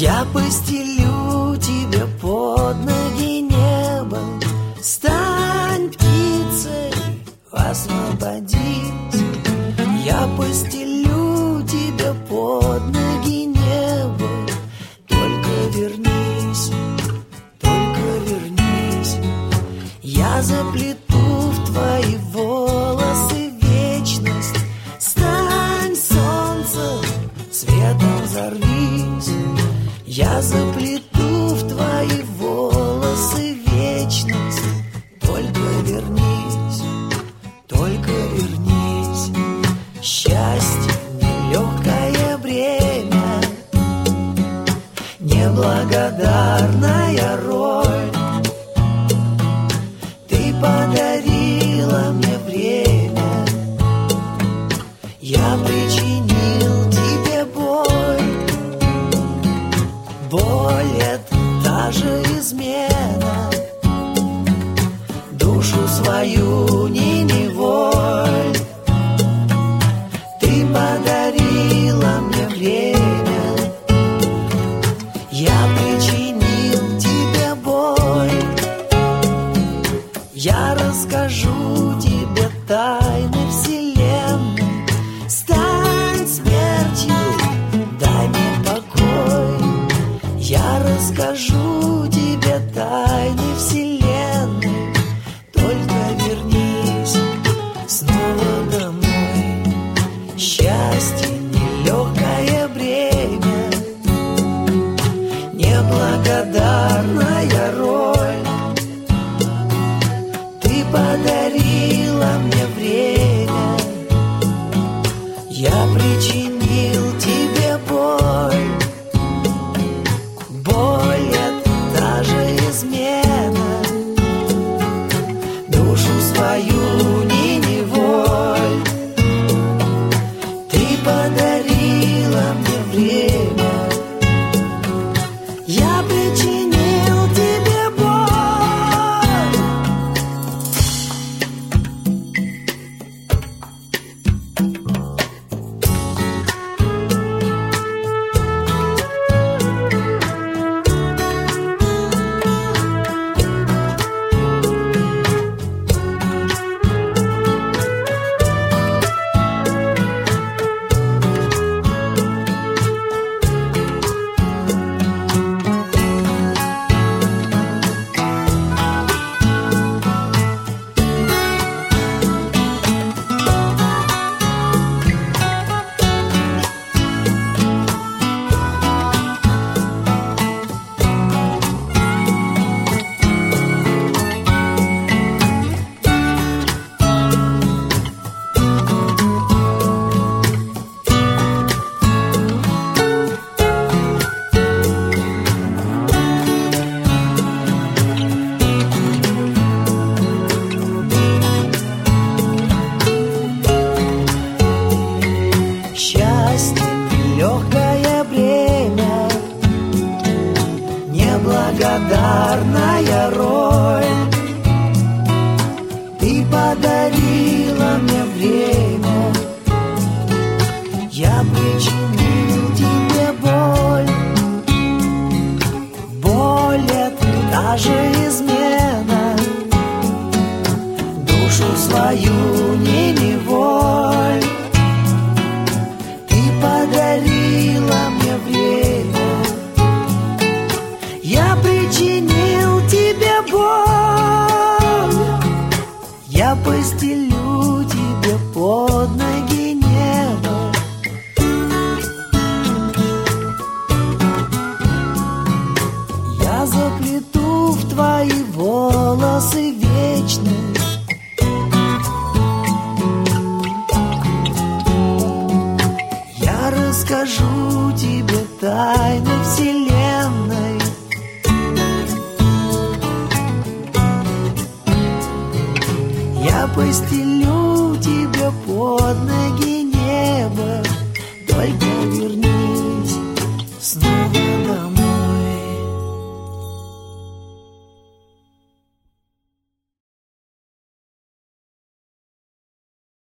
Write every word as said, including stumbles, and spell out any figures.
Я постелю тебе под ноги небо. Стань птицей, освободись. Я постелю тебе под ноги небо. Только вернись, только вернись. Я заплету в твои волосы вечность. Стань солнцем, светом взорвись. Я заплету в твои волосы вечность. Только вернись, только вернись. Счастье нелегкое бремя, неблагодарная роль. Ты подарила мне время, я причинил тебе боль. Боль — это та же измена, душу свою не неволь. Ты подарила мне время, я причинил тебе боль. Я расскажу тебе тайны вселенной. Стань смертью, дай мне покой. Я расскажу тебе тайны вселенной. Только вернись снова домой. Счастье нелегкое бремя, неблагодарная роль. Ты подарила мне время, я причинил тебе боль. Боль — это та же измена, душу свою не неволь. Ты подарила мне время, я причинил тебе боль. Счастье нелегкое бремя, неблагодарная роль. Ты подарила мне время, я причинил тебе боль. Боль — это та же измена, душу свою не неволь. Ты подарила мне время, я причинил тебе боль. Я постелю тебе под ноги небо. Я заплету в твои волосы вечность. Я расскажу тебе тайны вселенной. Я постелю тебе под ноги